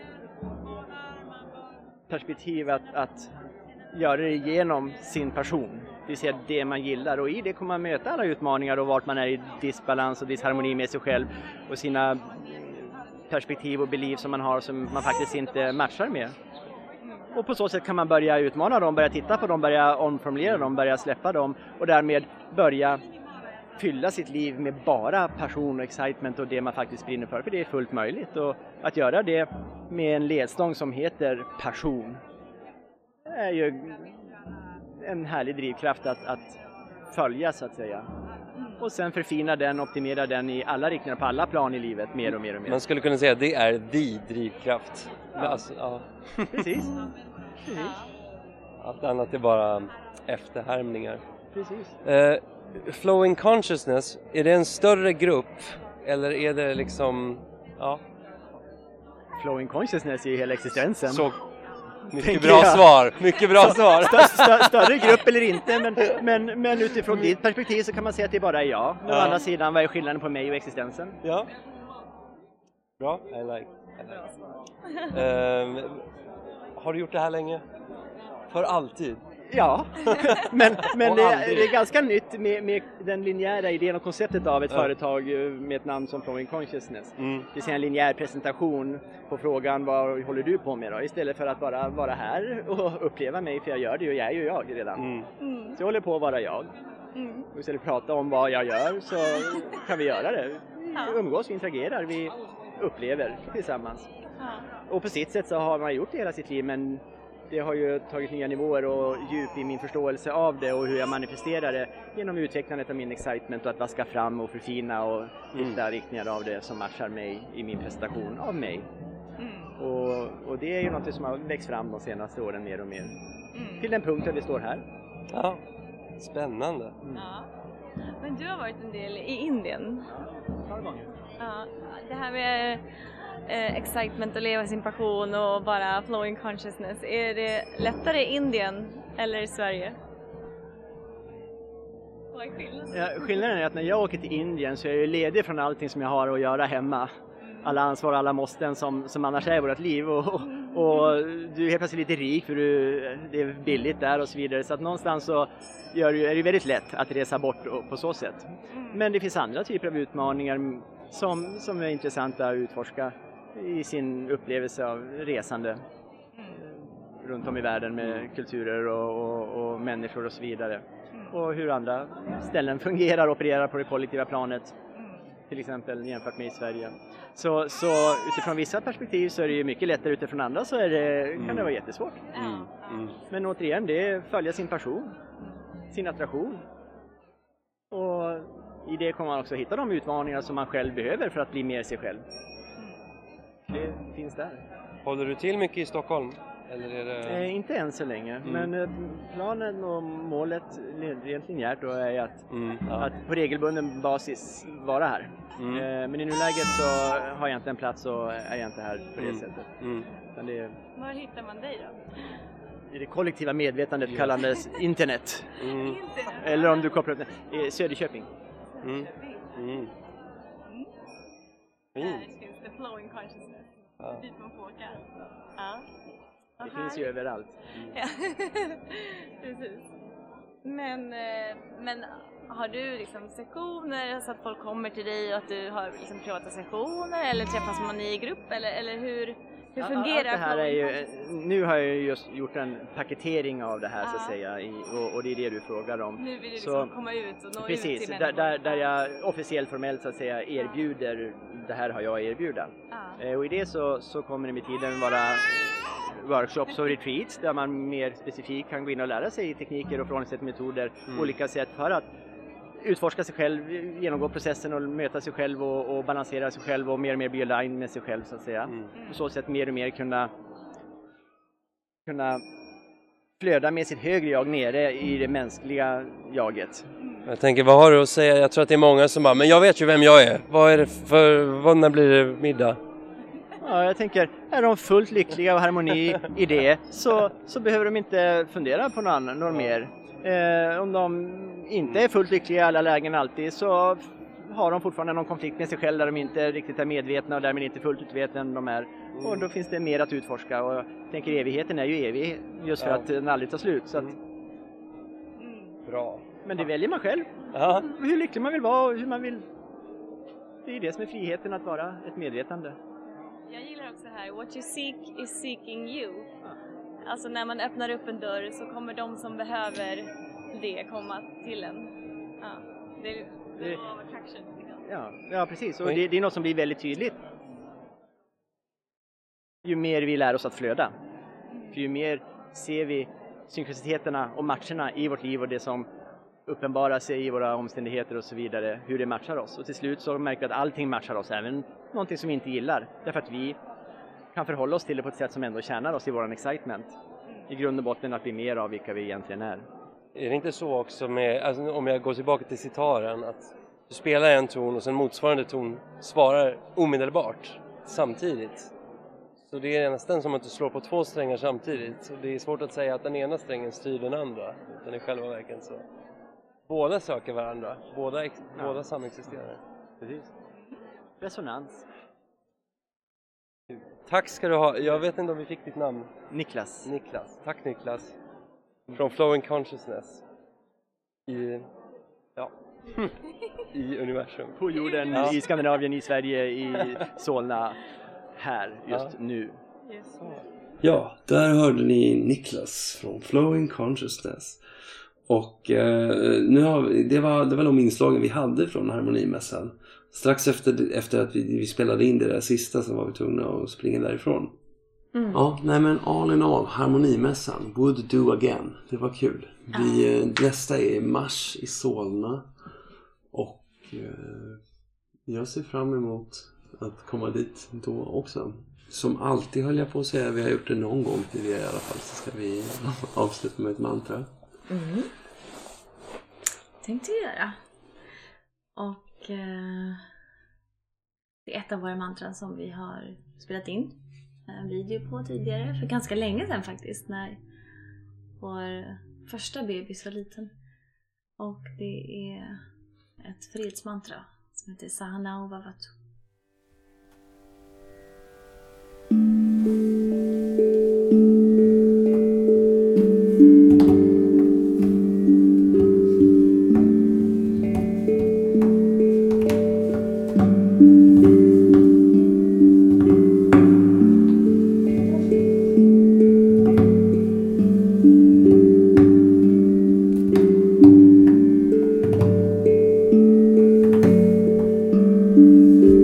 S6: perspektiv att, att göra det genom sin passion. Det vill säga det man gillar, och i det kommer man möta alla utmaningar och vart man är i disbalans och disharmoni med sig själv och sina perspektiv och belief som man har som man faktiskt inte matchar med. Och på så sätt kan man börja utmana dem, börja titta på dem, börja omformulera dem, börja släppa dem och därmed börja fylla sitt liv med bara passion och excitement och det man faktiskt brinner för, för det är fullt möjligt. Och att göra det med en ledstång som heter passion är ju en härlig drivkraft att, att följa så att säga. Och sen förfina den, optimera den i alla riktningar på alla plan i livet mer och mer och mer.
S4: Man skulle kunna säga att det är the drivkraft. Ja. Alltså, ja.
S6: Precis. Precis.
S4: Allt annat är bara efterhärmningar.
S6: Precis.
S4: Eh, Flowing Consciousness, är det en större grupp eller är det liksom, ja?
S6: Flowing Consciousness är ju hela existensen.
S4: Så, mycket bra jag. svar, mycket bra svar.
S6: Stö, stö, större grupp eller inte, men, men, men utifrån ditt perspektiv så kan man säga att det bara är jag. Men ja. Å andra sidan, vad är skillnaden på mig och existensen?
S4: Ja. Bra, I like.
S1: Bra svar.
S4: Eh, har du gjort det här länge? För alltid?
S6: Ja, men, men
S4: Och
S6: det,
S4: aldrig.
S6: det är ganska nytt med, med den linjära idén och konceptet av ett
S4: Ja.
S6: företag eh, med ett namn som Flowing Consciousness.
S4: Mm.
S6: Det vill säga en linjär presentation på frågan vad håller du på med då? Istället för att bara vara här och uppleva mig, för jag gör det och jag är ju jag redan.
S4: Mm.
S1: Mm.
S6: Så jag håller på att vara jag.
S1: Mm.
S6: Och istället för att prata om vad jag gör så kan vi göra det.
S1: Ja.
S6: Vi umgås, vi interagerar, vi upplever tillsammans.
S1: Ja.
S6: Och på sitt sätt så har man gjort det hela sitt liv, men det har ju tagit nya nivåer och djup i min förståelse av det och hur jag manifesterar det genom utvecklandet av min excitement och att vaska fram och förfina och hitta riktningar av det som matchar mig i min presentation av mig.
S1: Mm.
S6: Och, och det är ju något som har växt fram de senaste åren mer och mer.
S1: Mm.
S6: Till den punkten vi står här.
S4: Ja, spännande.
S1: Ja. Men du har varit en del i Indien. Ja, det här med eh, excitement och leva sin passion och bara flowing consciousness. Är det lättare i Indien eller i Sverige? Vad är skillnaden?
S6: Ja, skillnaden är att när jag åker till Indien så är jag ledig från allting som jag har att göra hemma. Alla ansvar och alla måsten som, som annars är i vårt liv. Och, och du är helt plötsligt lite rik för du, det är billigt där och så vidare. Så att någonstans så gör det, är det väldigt lätt att resa bort på så sätt. Men det finns andra typer av utmaningar som, som är intressanta att utforska i sin upplevelse av resande runt om i världen med kulturer och, och, och människor och så vidare. Och hur andra ställen fungerar och opererar på det kollektiva planet. Till exempel jämfört med i Sverige. Så, så utifrån vissa perspektiv så är det ju mycket lättare, utifrån andra så är det, kan det vara jättesvårt.
S4: Mm. Mm.
S6: Men återigen, det är följa sin passion, sin attraktion. Och i det kommer man också hitta de utmaningar som man själv behöver för att bli mer sig själv. Det finns där.
S4: Håller du till mycket i Stockholm? Eller är det...
S6: Eh, inte än så länge,
S4: Mm.
S6: men eh, planen och målet rent linjärt då är att,
S4: Mm. Ja.
S6: att på regelbunden basis vara här.
S4: Mm.
S6: Eh, men i nuläget så har jag inte en plats och är jag inte här på det
S4: Mm.
S6: sättet.
S4: Mm.
S6: Utan det är,
S1: Var hittar man dig då?
S6: i det kollektiva medvetandet kallandes internet.
S4: Mm.
S6: Eller om du kopplar upp det, i Söderköping.
S4: Mm. Mm.
S1: Där
S4: Fint.
S1: finns det flowing consciousness.
S4: Ja.
S1: Dit man får åka. Ja.
S6: Det finns ju överallt.
S1: Ja, precis. Men, eh, men har du liksom sessioner så att folk kommer till dig och att du har liksom privata sessioner eller träffas man i grupp eller, eller hur, hur fungerar
S6: Allt det här är ju,
S1: flowing
S6: nu har jag ju just gjort en paketering av det här så att
S1: Ja.
S6: säga i, och, och det är det du frågar om.
S1: Nu vill du
S6: Så-
S1: liksom komma ut och nå ut
S6: Precis,
S1: till
S6: där,
S1: människor.
S6: där, där jag officiellt formellt så att säga erbjuder, det här har jag att erbjuda.
S1: Ja.
S6: Eh, Och i det så, så kommer det med tiden vara workshops och retreats där man mer specifikt kan gå in och lära sig tekniker och förhållningssätt,
S4: Mm.
S6: olika sätt för att utforska sig själv, genomgå processen och möta sig själv och, och balansera sig själv och mer och mer bli aligned med sig själv så att säga.
S4: Mm.
S6: På så sätt mer och mer kunna, kunna flöda med sitt högre jag nere i det mänskliga jaget.
S4: Jag tänker, vad har du att säga? Jag tror att det är många som bara, men jag vet ju vem jag är. Vad är det för, vad, när blir det middag?
S6: Ja, jag tänker, är de fullt lyckliga och harmoni i det så, så behöver de inte fundera på någon annan, någon mer. Eh, om de inte är fullt lyckliga i alla lägen alltid så har de fortfarande någon konflikt med sig själv där de inte riktigt är medvetna och därmed inte fullt utvetna än de är. Och då finns det mer att utforska och jag tänker evigheten är ju evig just för
S4: Ja.
S6: att den aldrig tar slut. Så att,
S4: Bra.
S6: men det väljer man själv,
S4: Ja.
S6: hur lycklig man vill vara och hur man vill. Det är det som är friheten, att vara ett medvetande.
S1: Jag gillar också här, what you seek is seeking you. Alltså när man öppnar upp en dörr så kommer de som behöver det komma till en. Ja, det är
S6: Det-
S1: det av attraction. liksom.
S6: Ja, ja precis. Och det, det är något som blir väldigt tydligt. Ju mer vi lär oss att flöda. För ju mer ser vi synkroniciteterna och matcherna i vårt liv och det som uppenbarar sig i våra omständigheter och så vidare, hur det matchar oss. Och till slut så märker vi att allting matchar oss, även någonting som vi inte gillar. Därför att vi kan förhålla oss till det på ett sätt som ändå tjänar oss i våran excitement. I grund och botten att bli mer av vilka vi egentligen är.
S4: Är det inte så också med, alltså, om jag går tillbaka till sitaren, att du spelar en ton och sen motsvarande ton svarar omedelbart samtidigt? Så det är nästan som att du slår på två strängar samtidigt. Så det är svårt att säga att den ena strängen styr den andra. Utan i själva verket så båda söker varandra, båda, ex-
S6: Ja.
S4: båda samexisterar.
S6: Precis. Resonans.
S4: Kul. Tack ska du ha. Jag vet inte om vi fick ditt namn.
S6: Niklas.
S4: Niklas. Tack Niklas. Från Flowing Consciousness. I, ja, i universum.
S6: På jorden,
S4: Ja.
S6: i Skandinavien, i Sverige, i Solna, här, just
S4: Ja.
S6: nu.
S2: Ja, där hörde ni Niklas från Flowing Consciousness. Och eh, nu har vi, det, var, det var de inslagen vi hade från Harmonimässan. Strax efter, efter att vi, vi spelade in det där sista så var vi tvungna att springa därifrån. Mm. Ja, nej men all in all, Harmonimässan, would do again. Det var kul. Vi, mm. Nästa är mars i Solna. Och eh, jag ser fram emot att komma dit då också. Som alltid höll jag på att säga, vi har gjort det någon gång tidigare i alla fall, så ska vi avsluta med ett mantra.
S1: Mm. Tänkte vi göra. Och eh, det är ett av våra mantran som vi har spelat in en video på tidigare, för ganska länge sedan faktiskt, när vår första bebis var liten. Och det är ett fredsmantra som heter Sahanao Vavatu.
S7: Thank you.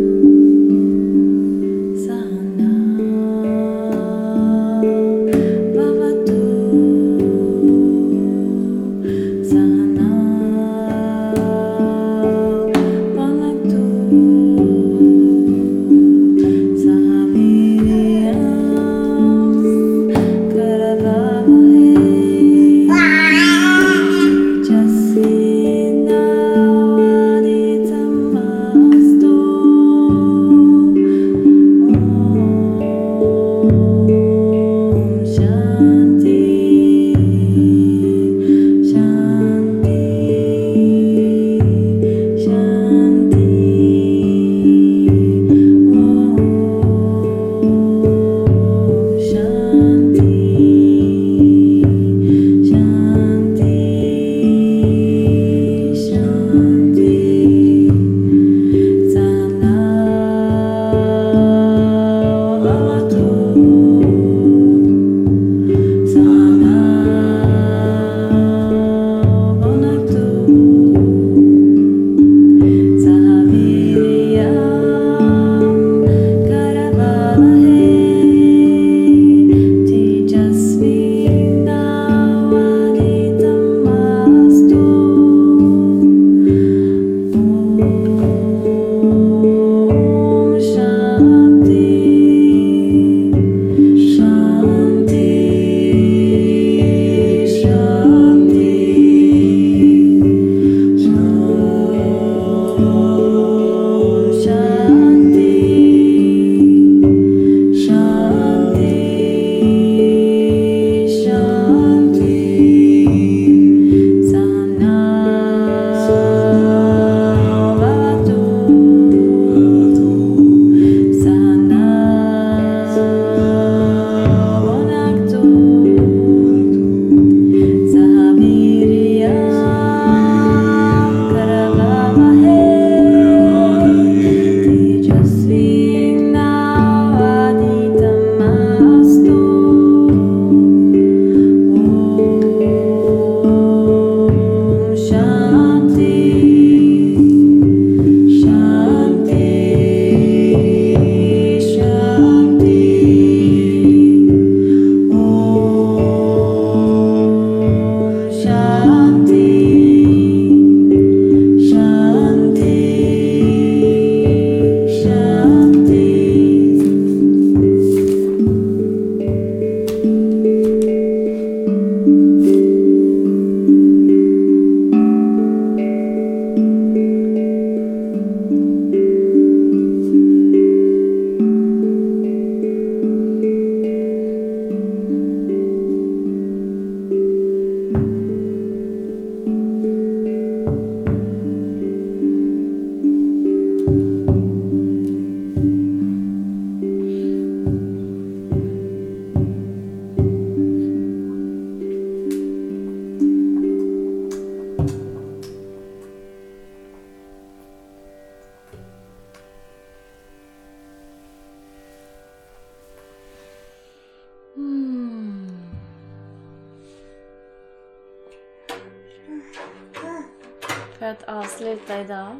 S1: För att avsluta idag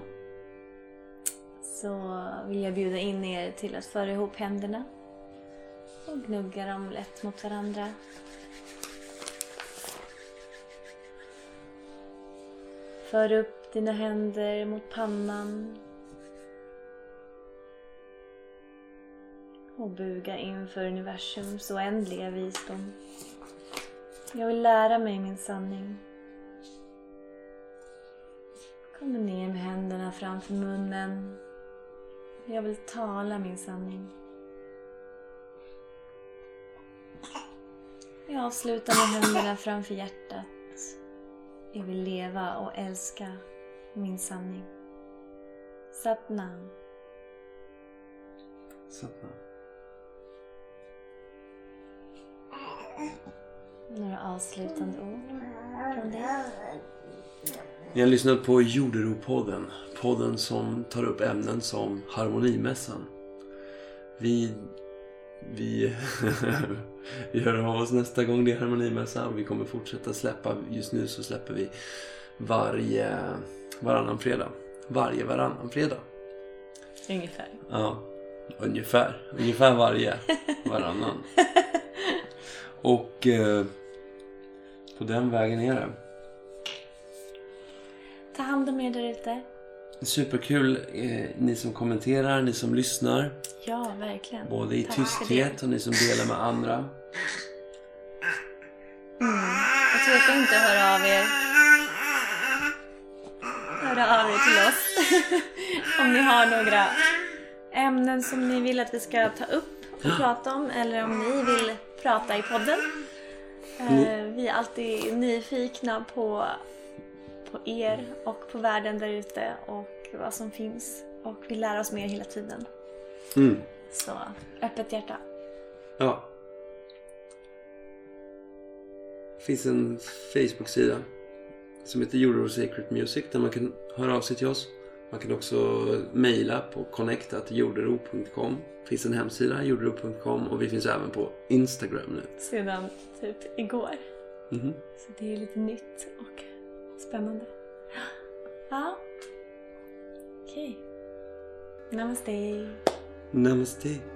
S1: så vill jag bjuda in er till att föra ihop händerna och gnugga dem lätt mot varandra. För upp dina händer mot pannan och buga inför universums oändliga visdom. Jag vill lära mig min sanning. Kommer ner med händerna framför munnen. Jag vill tala min sanning. Jag avslutar med händerna framför hjärtat. Jag vill leva och älska min sanning. Satnam.
S2: Satnam.
S1: Några avslutande ord från dig?
S2: Ni har lyssnat på Jordero-podden. Podden som tar upp ämnen som harmonimässan. Vi, vi, vi hör av oss nästa gång det är harmonimässa. Och vi kommer fortsätta släppa. Just nu så släpper vi varje varannan fredag. Varje varannan fredag.
S1: Ungefär.
S2: Ja, ungefär. Ungefär varje varannan. Och eh, på den vägen är det.
S1: Ta hand om er där ute.
S2: Superkul eh, ni som kommenterar, ni som lyssnar.
S1: Ja, verkligen.
S2: Både i
S1: Tack
S2: tysthet och ni som delar med andra.
S1: Mm. Jag tvekar inte att höra av er. Höra av er till oss. Om ni har några ämnen som ni vill att vi ska ta upp och prata om. Eller om ni vill prata i podden. Mm. Vi är alltid nyfikna på, på er och på världen där ute och vad som finns. Och vi lär oss mer hela tiden.
S2: Mm.
S1: Så öppet hjärta.
S2: Ja. Det finns en Facebook-sida som heter Jordero Sacred Music där man kan höra av sig till oss. Man kan också mejla på connect at jordero punkt com. Det finns en hemsida, jordero punkt com, och vi finns även på Instagram nu.
S1: Sedan typ igår.
S2: Mm-hmm.
S1: Så det är lite nytt och spännande. Ja. Okej. Okay. Namaste.
S2: Namaste.